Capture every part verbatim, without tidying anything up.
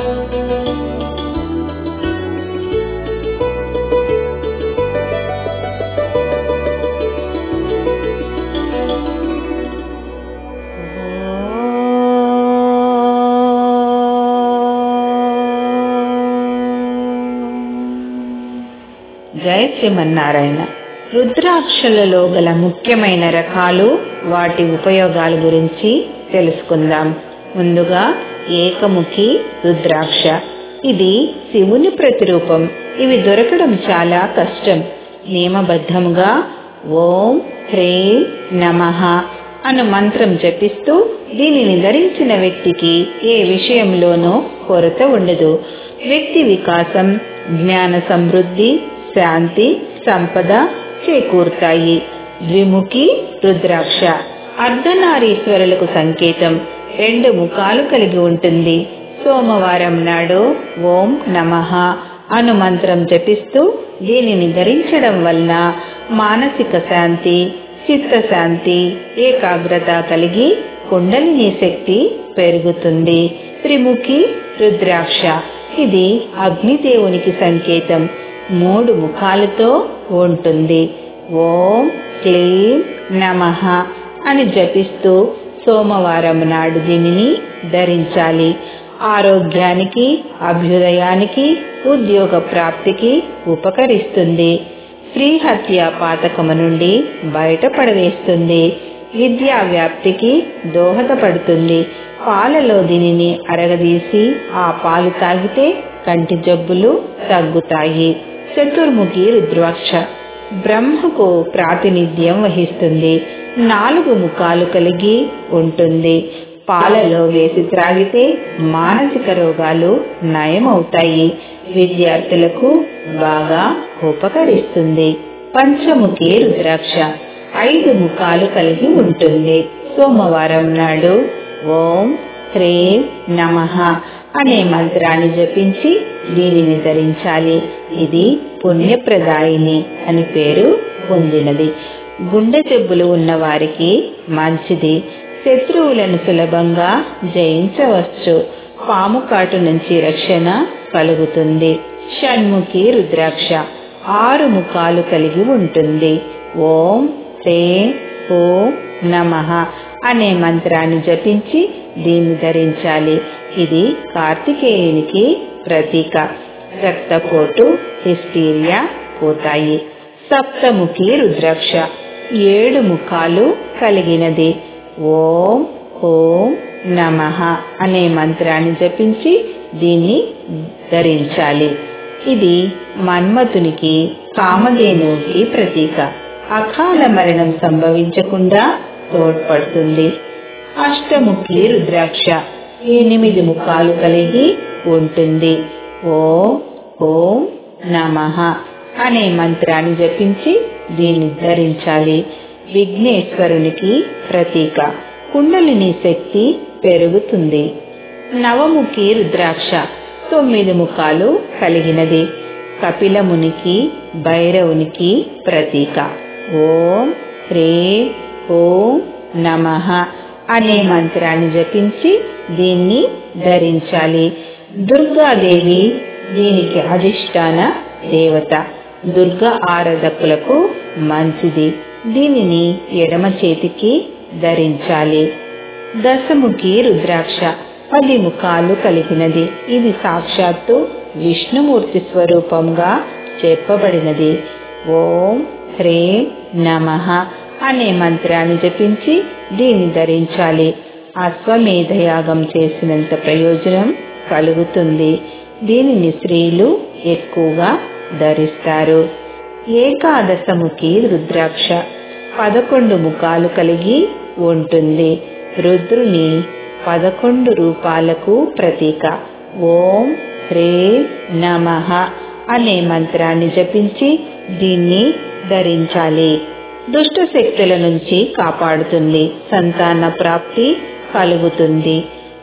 జై శ్రీమన్నారాయణ. రుద్రాక్షలలో గల ముఖ్యమైన రకాలు, వాటి ఉపయోగాల గురించి తెలుసుకుందాం. ముందుగా ఏకముఖి రుద్రాక్ష. ఇది శివుని ప్రతిరూపం. ఇవి దొరకడం చాలా కష్టం. నియమబద్ధంగా ఓం హ్రీం నమః అను మంత్రం జపిస్తూ దీనిని ధరించిన వ్యక్తికి ఏ విషయంలోనూ కొరత ఉండదు. వ్యక్తి వికాసం, జ్ఞాన సమృద్ధి, శాంతి, సంపద చేకూరుతాయి. ద్విముఖి రుద్రాక్ష అర్ధనారీశ్వరులకు సంకేతం. రెండు ముఖాలు కలిగి ఉంటుంది. సోమవారం నాడు ఓం నమః అను మంత్రం జపిస్తూ దీనిని ధరించడం వలన మానసిక శాంతి, చిత్తశాంతి, ఏకాగ్రత కలిగి కుండలిని శక్తి పెరుగుతుంది. త్రిముఖి రుద్రాక్ష ఇది అగ్నిదేవునికి సంకేతం. మూడు ముఖాలతో ఉంటుంది. ఓం క్లీం నమః అని జపిస్తూ సోమవారం నాడు దీనిని ధరించాలి. ఆరోగ్యానికి, అభ్యుదయానికి, ఉద్యోగ ప్రాప్తికి ఉపకరిస్తుంది. స్త్రీ హత్య పాతకము నుండి బయటపడవేస్తుంది. విద్యా వ్యాప్తికి దోహదపడుతుంది. పాలలో దీనిని అరగదీసి ఆ పాలు తాగితే కంటి జబ్బులు తగ్గుతాయి. చతుర్ముఖి రుద్రాక్ష బ్రహ్మకు ప్రాతినిధ్యం వహిస్తుంది. నాలుగు ముఖాలు కలిగి ఉంటుంది. పాలలో వేసి త్రాగితే మానసిక రోగాలు నయమవుతాయి. విద్యార్థులకు బాగా ఉపకరిస్తుంది. పంచముఖి రుద్రాక్ష ఐదు ముఖాలు కలిగి ఉంటుంది. సోమవారం నాడు ఓం హ్రీం నమః అనే మంత్రాన్ని జపించి దీనిని ధరించాలి. ఇది పుణ్యప్రదాయిని అని పేరు పొందినది. గుండె జబ్బులు ఉన్న వారికి మంచిది. శత్రువులను సులభంగా జయించవచ్చు. పాము కాటు నుంచి రక్షణ కలుగుతుంది. షణ్ముఖి రుద్రాక్ష ఆరు ముఖాలు కలిగి ఉంటుంది. ఓం హ్రీం ఓం నమః అనే మంత్రాన్ని జపించి దీన్ని ధరించాలి. ఇది కార్తికేయునికి ప్రతీక. రక్తపోటు, హిస్టీరియా పోతాయి. సప్తముఖి రుద్రాక్ష ఏడు ముఖాలు కలిగినది. ఓం ఓం నమః అనే మంత్రాన్ని జపించి దీన్ని ధరించాలి. ఇది మన్మథునికి, కామధేనువుకి ప్రతీక. అకాల మరణం సంభవించకుండా తోడ్పడుతుంది. అష్టముఖి రుద్రాక్ష ఎనిమిది ముఖాలు కలిగి ఉంటుంది. ఓం ఓం నమః అనే మంత్రాన్ని జపించి దీన్ని ధరించాలి. విఘ్నేశ్వరునికి ప్రతీక. కుండలిని శక్తి పెరుగుతుంది. నవముఖి రుద్రాక్ష తొమ్మిది ముఖాలు కలిగినది. కపిలమునికి, భైరవునికి ప్రతీక. ఓం హ్రీం ఓం నమః అనే మంత్రాన్ని జపించి దీన్ని ధరించాలి. దుర్గాదేవి దీనికి అధిష్టాన దేవత. దుర్గా ఆరాధకులకు మంచిది. దీనిని ఎడమ చేతికి ధరించాలి. దశముఖి రుద్రాక్ష పది ముఖాలు కలిగినది. ఇది సాక్షాత్తు విష్ణుమూర్తి స్వరూపంగా చెప్పబడినది. ఓం హ్రీం నమః అనే మంత్రాన్ని జపించి దీన్ని ధరించాలి. అశ్వమేధయాగం చేసినంత ప్రయోజనం కలుగుతుంది. దీనిని స్త్రీలు ఎక్కువగా ధరిస్తారు. ఏకాదశముఖి రుద్రాక్ష పదకొండు ముఖాలు కలిగి ఉంటుంది. రుద్రుని పదకొండు రూపాలకు ప్రతీక. ఓం హ్రీం నమః అనే మంత్రాన్ని జపించి దీన్ని ధరించాలి. దుష్ట శక్తుల నుంచి కాపాడుతుంది. సంతాన ప్రాప్తి కలుగుతుంది.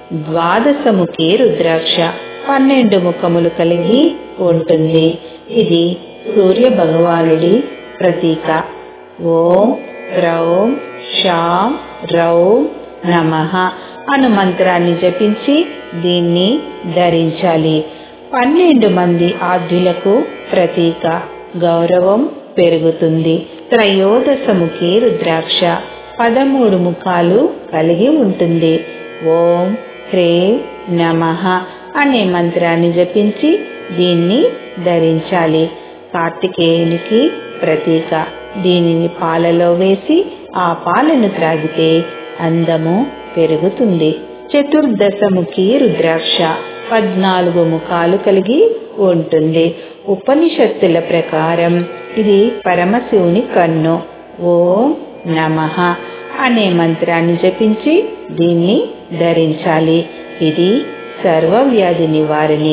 ద్వాదశముఖి రుద్రాక్ష పన్నెండు ముఖములు కలిగి ఉంటుంది. ఇది సూర్య భగవానుడి ప్రతీక. ఓం హ్రౌం శాం రౌం నమః అను మంత్రాన్ని జపించి దీన్ని ధరించాలి. పన్నెండు మంది ఆద్యులకు ప్రతీక. గౌరవం పెరుగుతుంది. త్రయోదశముఖి రుద్రాక్ష పదమూడు ముఖాలు కలిగి ఉంటుంది. ఓం హ్రీం నమః అనే మంత్రాన్ని జపించి దీన్ని ధరించాలి. కార్తికేయునికి ప్రతీక. దీనిని పాలలో వేసి ఆ పాలను త్రాగితే అందము పెరుగుతుంది. చతుర్దశముఖి రుద్రాక్ష పద్నాలుగు ముఖాలు కలిగి ఉంటుంది. ఉపనిషత్తుల ప్రకారం ఇది పరమశివుని కన్ను. ఓం నమః అనే మంత్రాన్ని జపించి దీన్ని ధరించాలి. ఇది సర్వవ్యాధి నివారణి.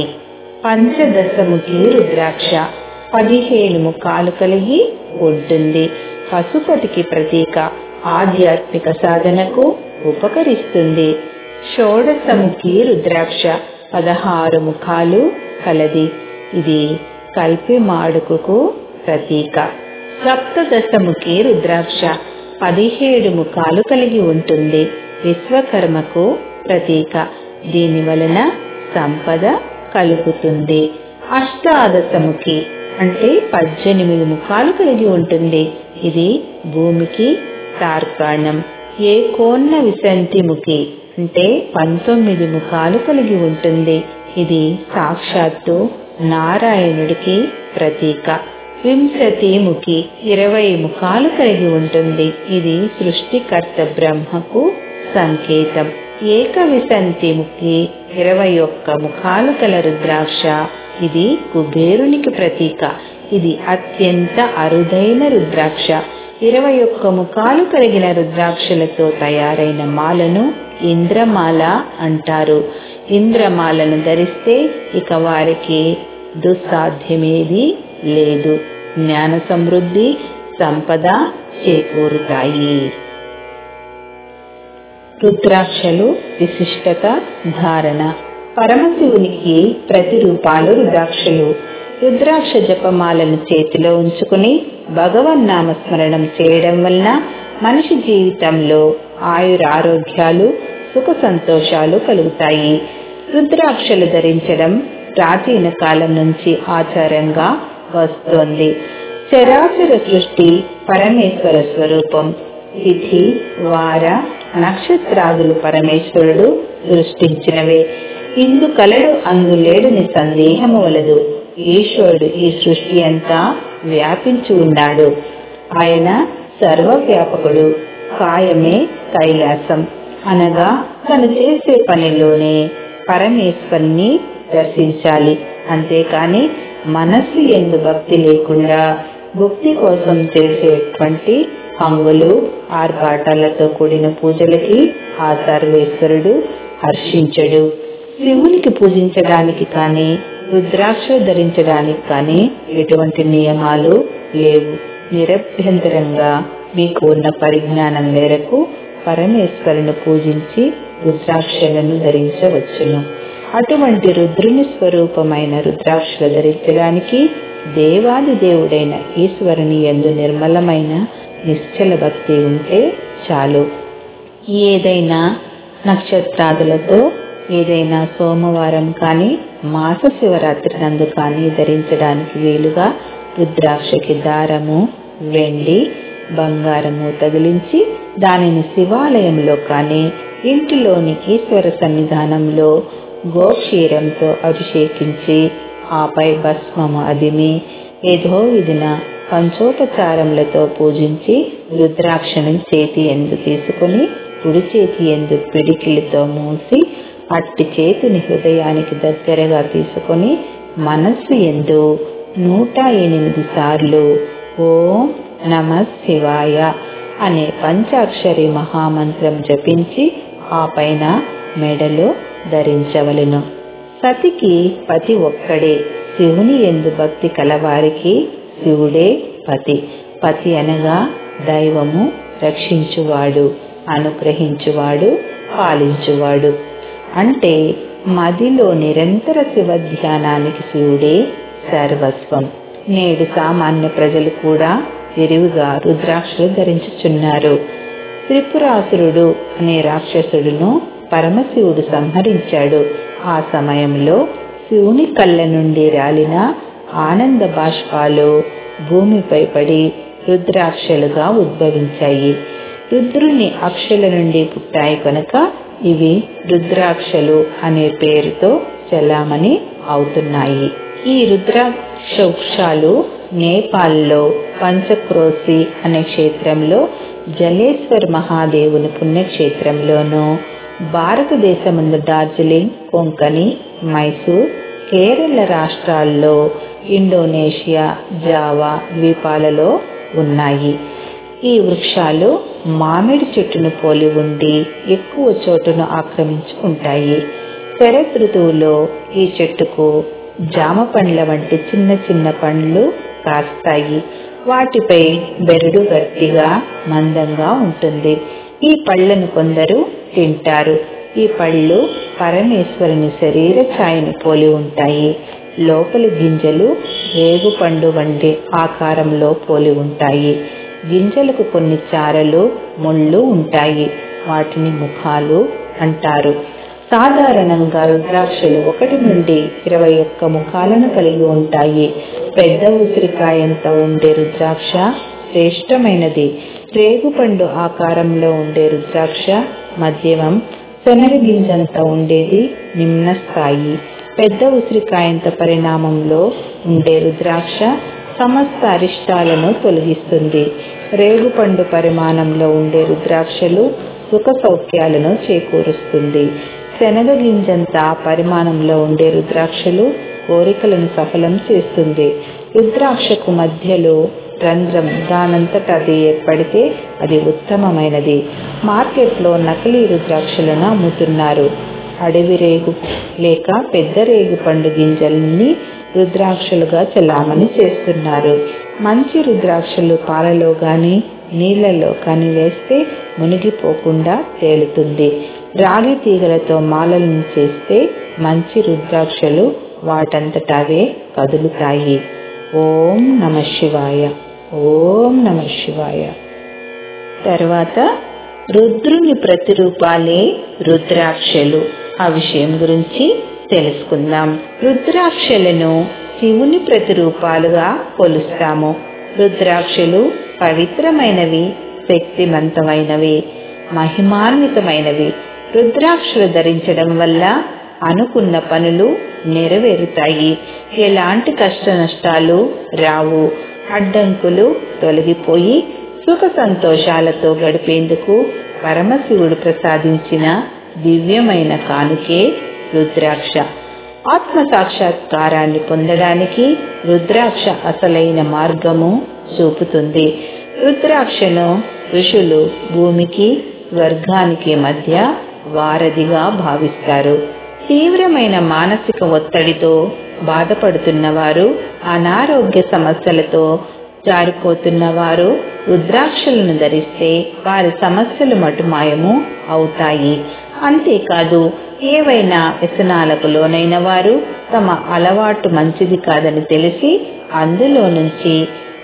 పంచదశముఖి రుద్రాక్ష పదిహేను ముఖాలు కలిగి ఉంటుంది. పశుపతికి ప్రతీక. ఆధ్యాత్మిక సాధనకు ఉపకరిస్తుంది. షోడశముఖి రుద్రాక్ష పదహారు ముఖాలు కలది. ఇది కల్పి మాడుకు ప్రతీక. సప్తదశముఖి రుద్రాక్ష పదిహేడు ముఖాలు కలిగి ఉంటుంది. విశ్వకర్మకు ప్రతీక. దీని వలన సంపద కలుగుతుంది. అష్టాదశముఖి అంటే పద్దెనిమిది ముఖాలు కలిగి ఉంటుంది. ఇది భూమికి తార్కాణం. ఏకోన్న విశంతి ముఖి అంటే పంతొమ్మిది ముఖాలు కలిగి ఉంటుంది. ఇది సాక్షాత్తు నారాయణుడికి ప్రతీక. వింశతి ముఖి ఇరవై ముఖాలు కలిగి ఉంటుంది. ఇది సృష్టికర్త బ్రహ్మకు సంకేతం. ఏకవిశంతి ముఖి ఇరవై ఒక్క ముఖాలు కల రుద్రాక్ష. ఇది కుబేరునికి ప్రతీక. ఇది అత్యంత అరుదైన రుద్రాక్ష. ఇరవై ఒక్క ముఖాలు కలిగిన రుద్రాక్షలతో తయారైన మాలను ఇంద్రమాల అంటారు. ఇంద్రమాలను ధరిస్తే ఇక వారికి దుస్సాధ్యమేది లేదు. జ్ఞాన సమృద్ధి, సంపద చేకూరుతాయి. రుద్రాక్షలు విశిష్టత ధారణ. పరమశివునికి ప్రతిరూపాలు రుద్రాక్షలు. రుద్రాక్ష జపమాలను చేతిలో ఉంచుకుని భగవన్నామస్మరణం చేయడం వలన మనిషి జీవితంలో ఆయురారోగ్యాలు, సుఖ సంతోషాలు కలుగుతాయి. రుద్రాక్షలు ధరించడం ప్రాచీన కాలం నుంచి ఆచారంగా వస్తోంది. చరాచర సృష్టి పరమేశ్వర స్వరూపం. తిథి, వార, నక్షత్రాదులు పరమేశ్వరుడు సృష్టించినవే. ఇందు కలడు అందు లేడని సందేహము వలదు. ఈశ్వరుడు ఈ సృష్టి అంతా వ్యాపించి ఉన్నాడు. ఆయన సర్వవ్యాపకుడు. కాయమే కైలాసం అనగా తను చేసే పనిలోనే పరమేశ్వరుని దర్శించాలి. అంతేకాని మనస్సు యందు భక్తి లేకుండా భక్తి కోసం చేసేటువంటి హంగులు, ఆర్భాటాలతో కూడిన పూజలకి ఆ సర్వేశ్వరుడు హర్షించడు. శివునికి పూజించడానికి కానీ రుద్రాక్ష ధరించడానికి కానీ ఎటువంటి నియమాలు లేవు. నిరభ్యంతరంగా మీకు ఉన్న పరిజ్ఞానం మేరకు పరమేశ్వరుని పూజించి రుద్రాక్షలను ధరించవచ్చును. అటువంటి రుద్రుని స్వరూపమైన రుద్రాక్షలు ధరించడానికి దేవాది దేవుడైన ఈశ్వరుని యందు నిర్మలమైన నిశ్చల భక్తి ఉంటే చాలు. ఏదైనా నక్షత్రాదులతో ఏదైనా సోమవారం కానీ మాస శివరాత్రి నందు కానీ ధరించడానికి వీలుగా రుద్రాక్షకి దారము, వెండి, బంగారము తగిలించి దానిని శివాలయంలో కానీ ఇంటిలోని ఈశ్వర సన్నిధానంలో గోక్షీరంతో అభిషేకించి ఆపై భస్మము అదిమి ఏదో విధిన పంచోపచారములతో పూజించి రుద్రాక్షను చేతి ఎందు తీసుకుని కుడి చేతి ఎందు పిడికిలితో మూసి అట్టి చేతిని హృదయానికి దగ్గరగా తీసుకొని మనస్సు ఎందు నూట ఎనిమిది సార్లు ఓం నమః శివాయ అనే పంచాక్షరి మహామంత్రం జపించి ఆ పైన మెడలో ధరించవలెను. సతికి పతి ఒక్కడే. శివుని యందు భక్తి కలవారికి శివుడే పతి. పతి అనగా దైవము, రక్షించువాడు, అనుగ్రహించువాడు, పాలించువాడు. అంటే మదిలో నిరంతర శివ ధ్యానానికి శివుడే సర్వస్వం. నేడు సామాన్య ప్రజలు కూడా విరివిగా రుద్రాక్షలు ధరించుచున్నారు. త్రిపురాసురుడు అనే రాక్షసుడును పరమశివుడు సంహరించాడు. ఆ సమయంలో శివుని కళ్ళ నుండి రాలిన ఆనంద బాష్పాలు భూమిపై పడి రుద్రాక్షలుగా ఉద్భవించాయి. రుద్రుని అక్షల నుండి పుట్టాయి కనుక ఇవి రుద్రాక్షలు అనే పేరుతో చలామణి అవుతున్నాయి. ఈ రుద్రాక్ష వృక్షాలు నేపాల్లో పంచక్రోశి అనే క్షేత్రంలో జలేశ్వర్ మహాదేవుని పుణ్యక్షేత్రంలోనూ, భారతదేశముందు డార్జిలింగ్, కొంకణి, మైసూర్, కేరళ రాష్ట్రాల్లో, ఇండోనేషియా, జావా ద్వీపాలలో ఉన్నాయి. ఈ వృక్షాలు మామిడి చెట్టును పోలి ఉండి ఎక్కువ చోటును ఆక్రమించుకుంటాయి. శరత్ ఋతువులో ఈ చెట్టుకు జామ పండ్ల వంటి చిన్న చిన్న పండ్లు కాస్తాయి. వాటిపై బెరడు గట్టిగా మందంగా ఉంటుంది. ఈ పళ్లను కొందరు తింటారు. ఈ పళ్ళు పరమేశ్వరుని శరీర ఛాయను పోలి ఉంటాయి. లోపలి గింజలు రేగు పండు వంటి ఆకారంలో పోలి ఉంటాయి. గింజలకు కొన్ని చారలు, ముళ్ళు ఉంటాయి. వాటిని ముఖాలు అంటారు. సాధారణంగా రుద్రాక్షలు ఒకటి నుండి ఇరవై ఒక్క ముఖాలను కలిగి ఉంటాయి. పెద్ద ఉసిరికాయంత ఉండే రుద్రాక్ష శ్రేష్టమైనది. రేగుపండు ఆకారంలో ఉండే రుద్రాక్ష మధ్యమం, శనగ గింజంత ఉండేది నిమ్న స్థాయి. పెద్ద ఉసిరికాయంత పరిణామంలో ఉండే రుద్రాక్ష సమస్త అరిష్టాలను తొలగిస్తుంది. రేగుపండు పరిమాణంలో ఉండే రుద్రాక్షలు సుఖ సౌఖ్యాలను చేకూరుస్తుంది. శనగ గింజంత పరిమాణంలో ఉండే రుద్రాక్షలు కోరికలను సఫలం చేస్తుంది. రుద్రాక్షకు మధ్యలో రంధ్రం దానంతట అది ఏర్పడితే అది ఉత్తమమైనది. మార్కెట్లో నకిలీ రుద్రాక్షలను అమ్ముతున్నారు. అడవి రేగు లేక పెద్ద రేగు పండు గింజల్ని రుద్రాక్షలుగా చలామణి చేస్తున్నారు. మంచి రుద్రాక్షలు పాలలో గాని నీళ్లలో కానీ వేస్తే మునిగిపోకుండా తేలుతుంది. రాగి తీగలతో మాలలను చేస్తే మంచి రుద్రాక్షలు వాటంతటవే కదులుతాయి. ఓం నమ శివాయ. ఓం నమ శివాయ. తర్వాత రుద్రుని ప్రతిరూపాలే రుద్రాక్షలు. ఆ విషయం గురించి తెలుసుకుందాం. రుద్రాక్షలను శివుని ప్రతిరూపాలుగా కొలుస్తాము. రుద్రాక్షలు పవిత్రమైనవి, శక్తివంతమైనవి, మహిమాన్వితమైనవి. రుద్రాక్షలు ధరించడం వల్ల అనుకున్న పనులు నెరవేరుతాయి. ఎలాంటి కష్ట నష్టాలు రావు. అడ్డంకులు తొలగిపోయి సుఖ సంతోషాలతో గడిపేందుకు పరమశివుడు ప్రసాదించిన దివ్యమైన కానుకే రుద్రాక్ష. ఆత్మ సాక్షాత్కారాన్ని పొందడానికి రుద్రాక్ష అసలైన మార్గము చూపుతుంది. రుద్రాక్షను ఋషులు భూమికి స్వర్గానికి మధ్య వారధిగా భావిస్తారు. తీవ్రమైన మానసిక ఒత్తిడితో బాధపడుతున్న వారు, అనారోగ్య సమస్యలతో జారిపోతున్న వారు రుద్రాక్షలను ధరిస్తే వారి సమస్యలు మటుమాయము అవుతాయి. అంతేకాదు, ఏవైనా వ్యసనాలకు లోనైన వారు తమ అలవాటు మంచిది కాదని తెలిసి అందులో నుంచి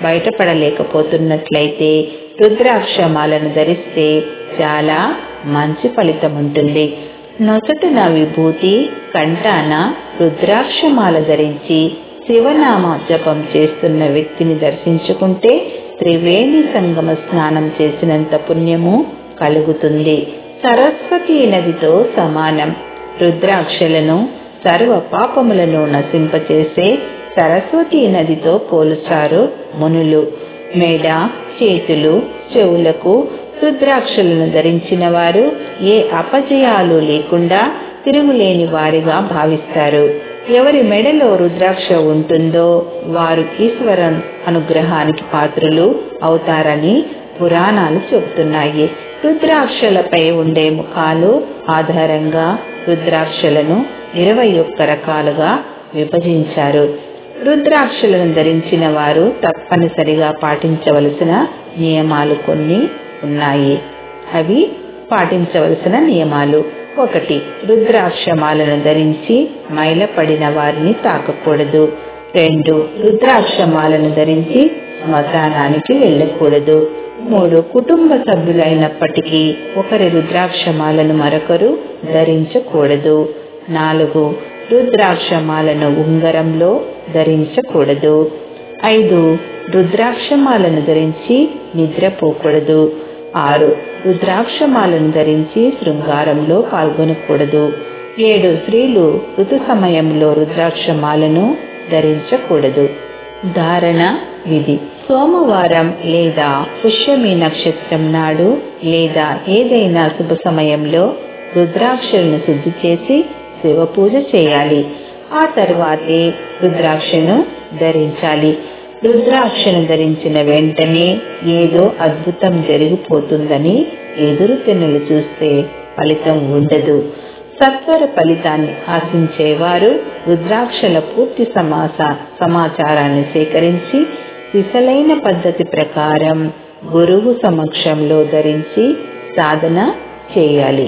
బయటపడలేకపోతున్నట్లయితే రుద్రాక్షమాలను ధరిస్తే చాలా మంచి ఫలితం ఉంటుంది. నొసటున విభూతి, కంఠాన రుద్రాక్షమాల ధరించి శివనామ జపం చేస్తున్న వ్యక్తిని దర్శించుకుంటే త్రివేణి సంగమ స్నానం చేసినంత పుణ్యము కలుగుతుంది. సరస్వతీ నదితో సమానం. రుద్రాక్షలను సర్వ పాపములను నశింపచేసే సరస్వతీ నదితో పోలుచారు మునులు. మెడ, చేతులు, చెవులకు రుద్రాక్షలను ధరించిన వారు ఏ అపజయాలు లేకుండా తిరుగులేని వారిగా భావిస్తారు. ఎవరి మెడలో రుద్రాక్ష ఉంటుందో వారు ఈశ్వరన్ అనుగ్రహానికి పాత్రులు అవుతారని పురాణాలు చెబుతున్నాయి. రుద్రాక్షలపై ఉండే ముఖాలు ఆధారంగా రుద్రాక్షలను ఇరవై ఒక్క రకాలుగా విభజించారు. రుద్రాక్షలను ధరించిన వారు తప్పనిసరిగా పాటించవలసిన నియమాలు కొన్ని ఉన్నాయి. అవి పాటించవలసిన నియమాలు: ఒకటి, రుద్రాక్షమాలను ధరించి మైలపడిన వారిని తాకకూడదు. రెండు, రుద్రాక్షమాలను ధరించి శ్మశానానికి వెళ్ళకూడదు. మూడు కుటుంబ సభ్యులైనప్పటికీ ఒకరి రుద్రాక్షమాలను మరొకరు ధరించకూడదు. నాలుగు రుద్రాక్షమాలను ఉంగరంలో ధరించకూడదు. ఐదు రుద్రాక్షమాలను ధరించి నిద్రపోకూడదు. ఆరు రుద్రాక్షమాలను ధరించి శృంగారంలో పాల్గొనకూడదు. ఏడు స్త్రీలు ఋతు సమయంలో రుద్రాక్షమాలను ధరించకూడదు. ధారణ విధి: సోమవారం లేదా పుష్యమి నక్షత్రం నాడు లేదా ఏదైనా శుభ సమయంలో రుద్రాక్షలను శుద్ధి చేసి శివ పూజ చేయాలి. ఆ తర్వాతే రుద్రాక్షను ధరించాలి. రుద్రాక్షను ధరించిన వెంటనే ఏదో అద్భుతం జరిగిపోతుందని ఎదురు తెన్నులు చూస్తే ఫలితం ఉండదు. సత్వర ఫలితాన్ని ఆశించేవారు రుద్రాక్షల పూర్తి సమాస సమాచారాన్ని సేకరించి సిసలైన పద్ధతి ప్రకారం గురువు సమక్షంలో ధరించి సాధన చేయాలి.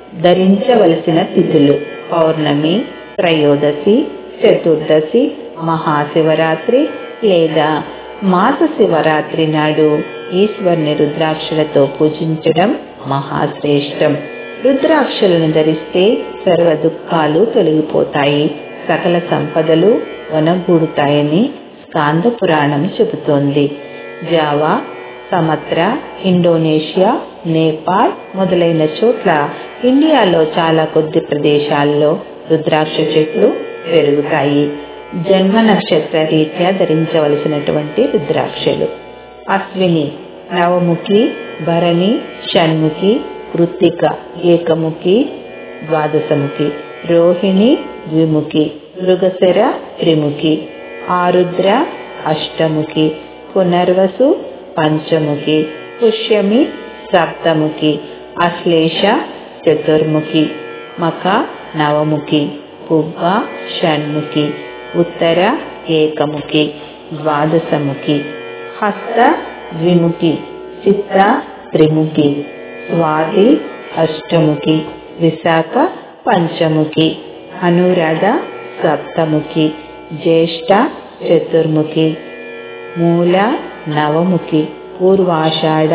ధరించవలసిన తిథులు: పౌర్ణమి, త్రయోదశి, చతుర్దశి, మహాశివరాత్రి లేదా మాస శివరాత్రి నాడు ఈశ్వర్ని రుద్రాక్షలతో పూజించడం మహాశ్రేష్టం. రుద్రాక్షలను ధరిస్తే సర్వ దుఃఖాలు తొలగిపోతాయి, సకల సంపదలు వనగూడుతాయని స్కాంద పురాణం చెబుతోంది. జావా, సమత్ర, ఇండోనేషియా, నేపాల్ మొదలైన చోట్ల ఇండియాలో చాలా కొద్ది ప్రదేశాల్లో రుద్రాక్ష చెట్లు పెరుగుతాయి. జన్మ నక్షత్ర రీత్యా ధరించవలసినటువంటి రుద్రాక్షలు: అశ్విని నవముఖి, భరణి షణ్ముఖి, కృత్తిక ఏకముఖి ద్వాదశముఖి, రోహిణి ద్విముఖి, మృగశిర త్రిముఖి, ఆరుద్ర అష్టముఖి, పునర్వసు పంచముఖి, పుష్యమి సప్తముఖి, అశ్లేష చతుర్ముఖి, మఖ నవముఖి, పుబ్బ షణ్ముఖి, ఉత్తర ఏకముఖి ద్వాదశముఖి, హస్త ద్విముఖి, చిత్త త్రిముఖి, స్వాతి అష్టముఖి, విశాఖ పంచముఖి, అనురాధ సప్తముఖి, జ్యేష్ఠ చతుర్ముఖి, మూల నవముఖి, పూర్వాషాఢ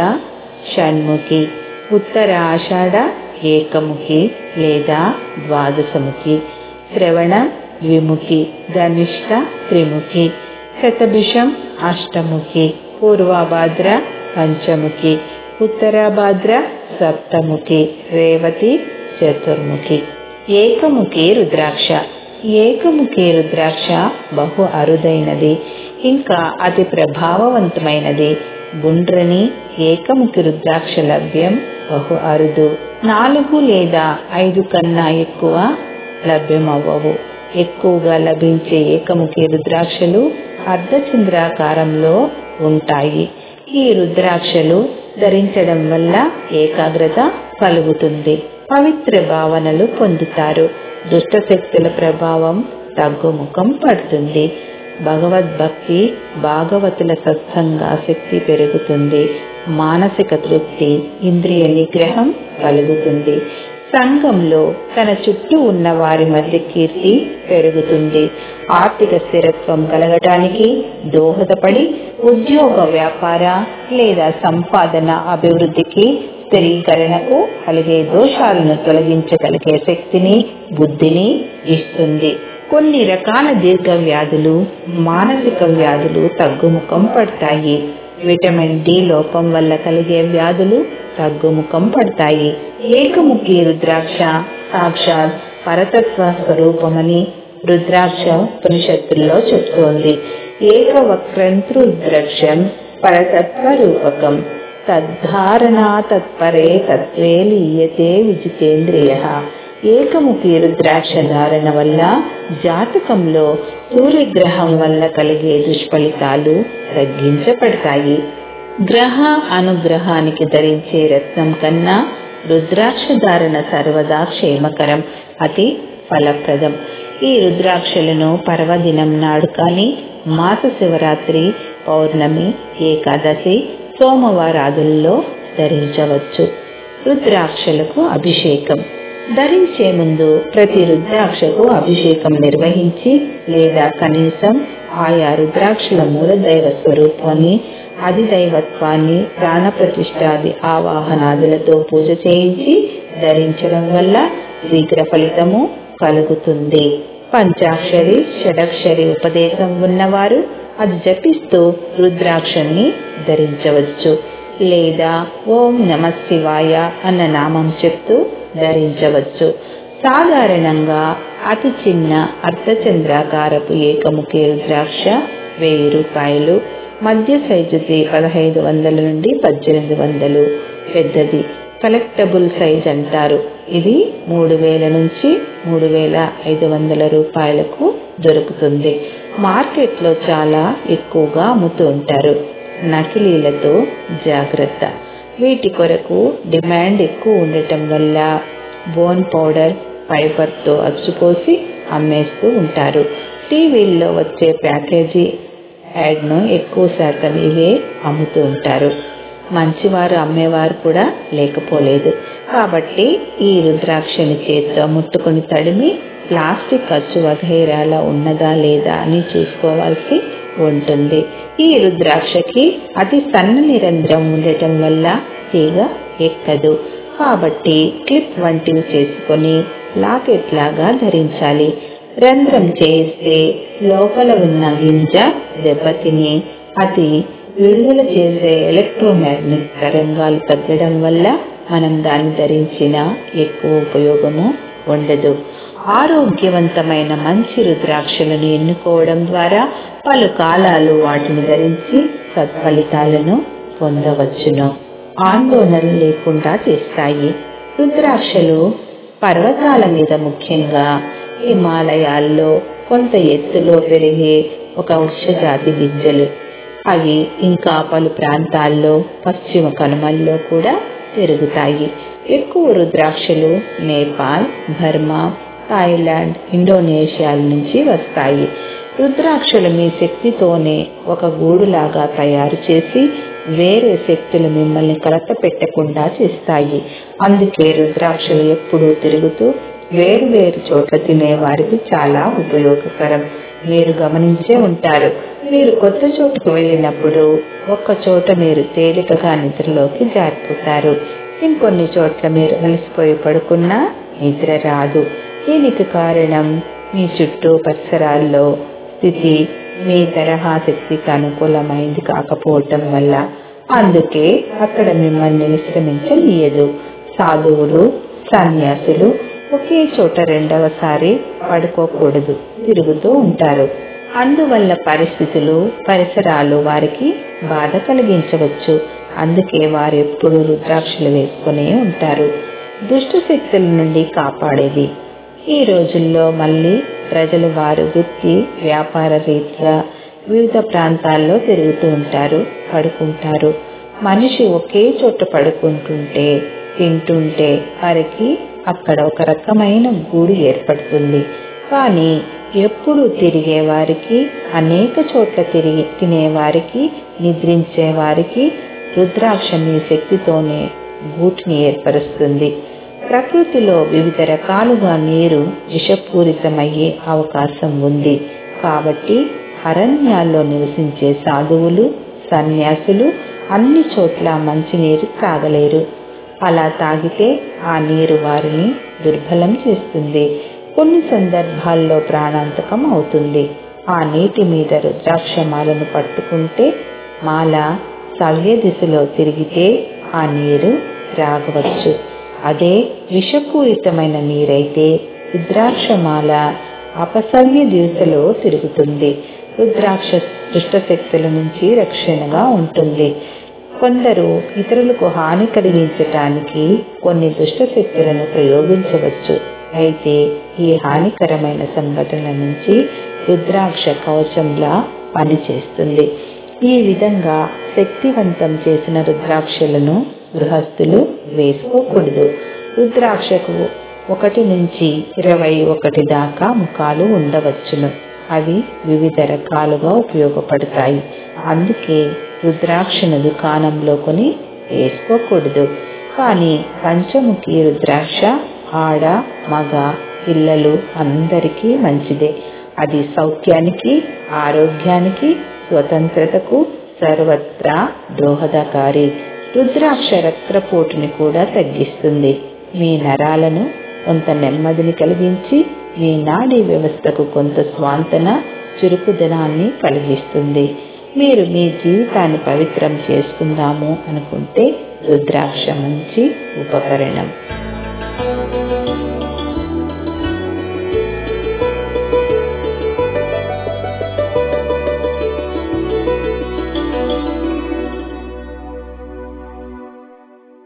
షణ్ముఖి, ఉత్తరాషాఢ ఏకముఖి లేదా ద్వాదశముఖి, శ్రవణ ద్విముఖి, ధనిష్ట త్రిముఖి, శతభిషం అష్టముఖి, పూర్వభాద్ర పంచముఖి, ఉత్తరాభాద్ర సప్తముఖి, రేవతి చతుర్ముఖి. ఏకముఖి రుద్రాక్ష: ఏకముఖి రుద్రాక్ష బహు అరుదైనది, ఇంకా అతి ప్రభావవంతమైనది. గుండ్రని ఏకముఖి రుద్రాక్ష లభ్యం బహు అరుదు. నాలుగు లేదా ఐదు కన్నా ఎక్కువ లభ్యమవ్వవు. ఎక్కువగా లభించే ఏకముఖి రుద్రాక్షలు అర్ధచంద్రాకారంలో ఉంటాయి. ఈ రుద్రాక్షలు ధరించడం వల్ల ఏకాగ్రత కలుగుతుంది, పవిత్ర భావనలు పొందుతారు, దుష్ట శక్తుల ప్రభావం తగ్గుముఖం పడుతుంది, భగవద్భక్తి భాగవతుల సత్సంగ శక్తి పెరుగుతుంది, మానసిక తృప్తి ఇంద్రియ నిగ్రహం కలుగుతుంది, సంఘంలో తన చుట్టూ ఉన్న వారి మధ్య కీర్తి పెరుగుతుంది, ఆర్థిక స్థిరత్వం కలగటానికి దోహదపడి ఉద్యోగ వ్యాపార లేదా సంపాదన అభివృద్ధికి స్థిరీకరణకు కలిగే దోషాలను తొలగించగలిగే శక్తిని బుద్ధిని ఇస్తుంది. కొన్ని రకాల దీర్ఘ వ్యాధులు మానసిక వ్యాధులు తగ్గుముఖం పడతాయి. విటమిన్ డి లోపం వల్ల కలిగే వ్యాధులు తగ్గుముఖం పడతాయి. ఏకముఖి రుద్రాక్ష సాక్షాత్ పరతత్వ స్వరూపమని రుద్రాక్ష ఉపనిషత్తుల్లో చెప్తోంది. ఏకవక్రంతృ రుద్రాక్షం పరతత్వ రూపకం తద్ధారణా తత్పరే తత్వే లీయతే విజితేంద్రియ. ఏకముఖి రుద్రాక్ష ధారణ వల్ల జాతకంలో సూర్యగ్రహం వల్ల కలిగే దుష్ఫలితాలు తగ్గించబడతాయి. గ్రహ అనుగ్రహానికి ధరించే రత్నం కన్నా రుద్రాక్ష ధారణ సర్వదా క్షేమకరం, అతి ఫలప్రదం. ఈ రుద్రాక్షలను పర్వదినం నాడు కానీ మాస శివరాత్రి, పౌర్ణమి, ఏకాదశి, సోమవారాదుల్లో ధరించవచ్చు. రుద్రాక్షలకు అభిషేకం: ధరించే ముందు ప్రతి రుద్రాక్షకు అభిషేకం నిర్వహించి లేదా కనీసం ఆయా రుద్రాక్షల మూల దైవ స్వరూపాన్ని, అధిదైవత్వాన్ని ప్రాణప్రతిష్ఠాది ఆవాహనాదులతో పూజ చేయించి ధరించడం వల్ల శీఘ్ర ఫలితము కలుగుతుంది. పంచాక్షరి షడక్షరి ఉపదేశం ఉన్నవారు అది జపిస్తూ రుద్రాక్షల్ని ధరించవచ్చు లేదా ఓం నమ శివాయ అన్న నామం చెప్తూ ధరించవచ్చు. సాధారణంగా అతి చిన్న అర్ధచంద్రాకారపు ఏకముఖి రుద్రాక్ష వెయ్యి రూపాయలు, మధ్య సైజుది పదహైదు వందల నుండి పద్దెనిమిది వందలు, పెద్దది కలెక్టబుల్ సైజ్ అంటారు. ఇది మూడు వేల నుంచి మూడు వేల ఐదు వందల రూపాయలకు దొరుకుతుంది. మార్కెట్లో చాలా ఎక్కువగా అమ్ముతూ ఉంటారు. నకిలీలతో జాగ్రత్త. వీటి కొరకు డిమాండ్ ఎక్కువ ఉండటం వల్ల బోన్ పౌడర్ ఫైబర్తో అచ్చుపోసి అమ్మేస్తూ ఉంటారు. టీవీల్లో వచ్చే ప్యాకేజీ యాడ్ను ఎక్కువ శాతం ఇవే అమ్ముతూ ఉంటారు. మంచివారు అమ్మేవారు కూడా లేకపోలేదు. కాబట్టి ఈ రుద్రాక్షని చేతితో ముట్టుకుని తడిమి ప్లాస్టిక్ అచ్చు వగైరాలా ఉన్నదా లేదా అని చూసుకోవాల్సి ఉంటుంది. ఈ రుద్రాక్షకి అతి సన్నని రంధ్రం ఉండటం వల్ల తీగ ఎక్కదు. కాబట్టి క్లిప్ వంటివి చేసుకొని లాకెట్ లాగా ధరించాలి. రంధ్రం చేయిస్తే లోపల ఉన్న గింజ దెబ్బతిని అది విడుదల చేసే ఎలక్ట్రోమాగ్నెటిక్ తరంగాలు తగ్గడం వల్ల మనం దాన్ని ధరించిన ఎక్కువ ఉపయోగము ఉండదు. ఆరోగ్యవంతమైన మంచి రుద్రాక్షలను ఎన్నుకోవడం ద్వారా పలు కాలాలు వాటిని ధరించి సత్ఫలితాలను పొందవచ్చును. ఆందోళన లేకుండా చేస్తాయి. రుద్రాక్షలు పర్వతాల మీద, ముఖ్యంగా హిమాలయాల్లో కొంత ఎత్తులో పెరిగే ఒక వృక్షజాతి గింజలు. అవి ఇంకా పలు ప్రాంతాల్లో పశ్చిమ కనుమల్లో కూడా పెరుగుతాయి. ఎక్కువ రుద్రాక్షలు నేపాల్, బర్మా, థాయిలాండ్, ఇండోనేషియాల నుంచి వస్తాయి. రుద్రాక్షలు మీ శక్తితోనే ఒక గూడులాగా తయారు చేసి వేరే శక్తులు మిమ్మల్ని కలత పెట్టకుండా చేస్తాయి. అందుకే రుద్రాక్షలు ఎప్పుడూ తిరుగుతూ వేరు వేరు చోట్ల తినే వారికి చాలా ఉపయోగకరం. మీరు గమనించే ఉంటారు. మీరు కొత్త చోటుకు వెళ్ళినప్పుడు ఒక్క చోట మీరు తేలికగా నిద్రలోకి జారిపోతారు. ఇంకొన్ని చోట్ల మీరు అలసిపోయి పడుకున్నా నిద్ర రాదు. దీనికి కారణం మీ చుట్టూ పరిసరాల్లో స్థితి మీ తరహా శక్తికి అనుకూలమైంది కాకపోవటం వల్ల. అందుకే అక్కడ మిమ్మల్ని విశ్రమించనీయదు. సాధువులు, సన్యాసులు ఒకే చోట రెండవసారి పడుకోకూడదు, తిరుగుతూ ఉంటారు. అందువల్ల పరిస్థితులు, పరిసరాలు వారికి బాధ కలిగించవచ్చు. అందుకే వారు ఎప్పుడు రుద్రాక్షలు వేసుకునే ఉంటారు. దుష్ట శక్తుల నుండి కాపాడేది. ఈ రోజుల్లో మళ్ళీ ప్రజలు వారు వృత్తి వ్యాపార రీత్యా వివిధ ప్రాంతాల్లో తిరుగుతూ ఉంటారు, పడుకుంటారు. మనిషి ఒకే చోట పడుకుంటుంటే, తింటుంటే వారికి అక్కడ ఒక రకమైన గూడు ఏర్పడుతుంది. కానీ ఎప్పుడు తిరిగే వారికి, అనేక చోట్ల తిరిగి తినేవారికి, నిద్రించే వారికి రుద్రాక్ష మీ శక్తితోనే గూటిని ఏర్పరుస్తుంది. ప్రకృతిలో వివిధ రకాలుగా నీరు విషపూరితమయ్యే అవకాశం ఉంది. కాబట్టి అరణ్యాల్లో నివసించే సాధువులు, సన్యాసులు అన్ని చోట్ల మంచినీరు తాగలేరు. అలా తాగితే ఆ నీరు వారిని దుర్బలం చేస్తుంది. కొన్ని సందర్భాల్లో ప్రాణాంతకం అవుతుంది. ఆ నీటి మీద రుద్రాక్షమాలను పట్టుకుంటే మాల సవ్య దిశలో తిరిగితే ఆ నీరు త్రాగవచ్చు. అదే విషపూరితమైన నీరైతే రుద్రాక్షమాల అపసవ్య దిశలో తిరుగుతుంది. రుద్రాక్ష దుష్టశక్తుల నుంచి రక్షణగా ఉంటుంది. కొందరు ఇతరులకు హాని కలిగించటానికి కొన్ని దుష్టశక్తులను ప్రయోగించవచ్చు. అయితే ఈ హానికరమైన సంఘటనల నుంచి రుద్రాక్ష కవచంలా పనిచేస్తుంది. ఈ విధంగా శక్తివంతం చేసిన రుద్రాక్షలను గృహస్థులు వేసుకోకూడదు. రుద్రాక్షకు ఒకటి నుంచి ఇరవై ఒకటి దాకా ముఖాలు ఉండవచ్చును. అవి వివిధ రకాలుగా ఉపయోగపడతాయి. అందుకే రుద్రాక్షను దుకాణంలో కొని వేసుకోకూడదు. కానీ పంచముఖి రుద్రాక్ష ఆడ మగ పిల్లలు అందరికీ మంచిదే. అది సౌఖ్యానికి, ఆరోగ్యానికి, స్వతంత్రతకు సర్వత్రా దోహదకారి. రుద్రాక్ష రక్తపోటుని కూడా తగ్గిస్తుంది. మీ నరాలను కొంత నెమ్మదిని కలిగించి మీ నాడీ వ్యవస్థకు కొంత స్వాంతన, చురుకుదనాన్ని కలిగిస్తుంది. మీరు మీ జీవితాన్ని పవిత్రం చేసుకుందాము అనుకుంటే రుద్రాక్ష మంచి ఉపకరణం.